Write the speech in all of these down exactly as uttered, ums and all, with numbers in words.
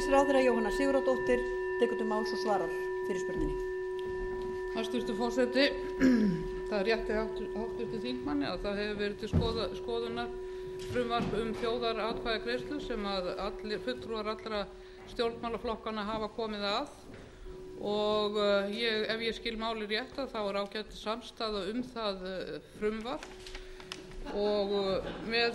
forsætisráðherra Jóhanna Sigurðardóttir tekur til máls og svarar fyrirspurninni. Hæstvirtur forseti, það er rétt hjá háttvirtum þingmanni að það hefur verið til skoða, skoðunar frumvarp um þjóðaratkvæðagreiðslu sem að allir fulltrúar allra stjórnmálaflokkana hafa komið að og uh, ég, ef ég skil máli rétt þá er ágætt samstaða um það uh, frumvarp og uh, með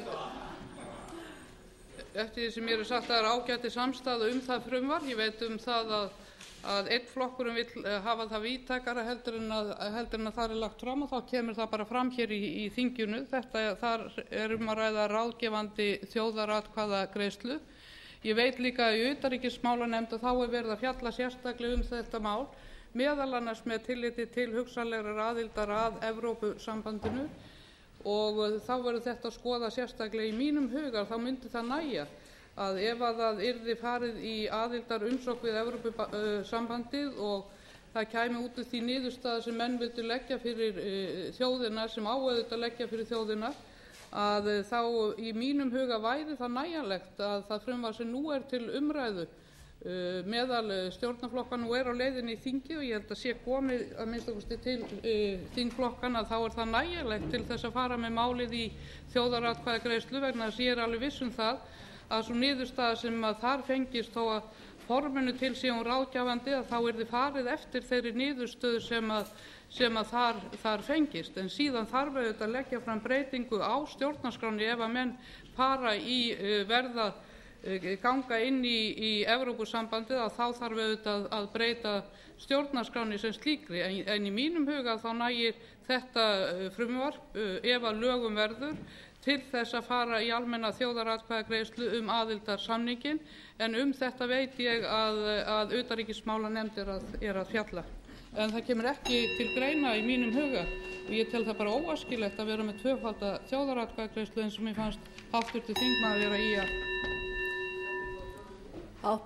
eftir því sem mér er sagt að það er ágætt samstaða um það frumvarp. Ég veit um það að, að einn flokkurinn vill uh, hafa það víðtækara heldur en að, heldur en að það er lagt fram og þá kemur það bara fram hér í, í þinginu. Þetta þar er um að ræða ráðgefandi þjóðaratkvæðagreiðslu. Ég veit líka að í utanríkismálanefnd þá er verið að fjalla sérstaklega um þetta mál, meðal annars með tilliti til hugsanlegrar aðildar að Evrópusambandinu og þá verður þetta að skoða sérstaklega í mínum huga, þá myndi það nægja að ef að það yrði farið í aðildar umsókn við Evrópusambandið og það kæmi út úr því niðurstaða sem menn vildu leggja fyrir þjóðina, sem á auðvitað leggja fyrir þjóðina, að þá í mínum huga væri það nægjanlegt að það frumvarp sem nú er til umræðu uh, meðal stjórnarflokkana og er á leiðinni í þingi og ég held að sé komið að minnsta kosti til uh, þingflokkana, þá er það nægjanlegt til þess að fara með málið í þjóðaratkvæðagreiðslu vegna þess að ég er alveg viss um það að svo niðurstaða sem að þar fengist þó að forminu til síðan ráðgjafandi að þá yrði farið eftir þeirri niðurstöðu sem að sem að þar, þar fengist, en síðan þarf auðvitað að leggja fram breytingu á stjórnarskránni ef að menn fara í uh, verða uh, ganga inn í, í Evrópusambandið að þá þarf auðvitað að breyta stjórnarskránni sem slíkri, en, en í mínum huga þá nægir þetta uh, frumvarp uh, ef að lögum verður til þess að fara í almenna þjóðaratkvæðagreiðslu um aðildarsamninginn, en um þetta veit ég að, að utanríkismálanefnd er að, er að fjalla. En það kemur ekki til greina í mínum huga og ég tel það bara óæskilegt að vera með tvöfalda þjóðaratkvæðagreiðslu eins og mér fannst háttvirtur þingmaður vera í að